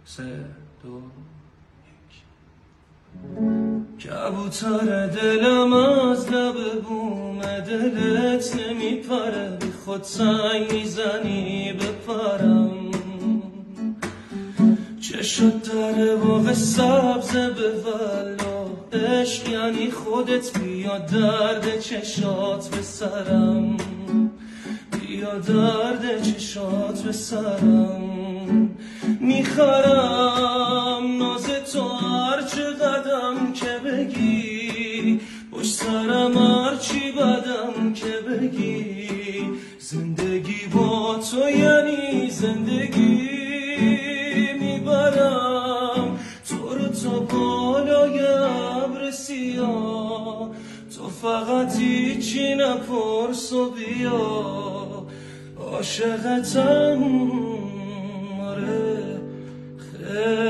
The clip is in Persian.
3 2 1 کبوتر دلم از لب بوم دلت نمیپره، بی خود سنگ میزنی بپرم. چشات در باغ سبز به ولا، عشق یعنی خودت، بیا درد چشات به سرم، بیا درد چشات به سرم. میخرم ناز تو هرچه قدم که بگی، پشت سرم هرچی بدم که بگی. زندگی با تو یعنی زندگی، میبرم تو رو تا بالای ابر سیاه. تو فقط هیچی نپرس و بیا، عاشقتم آره خیلی.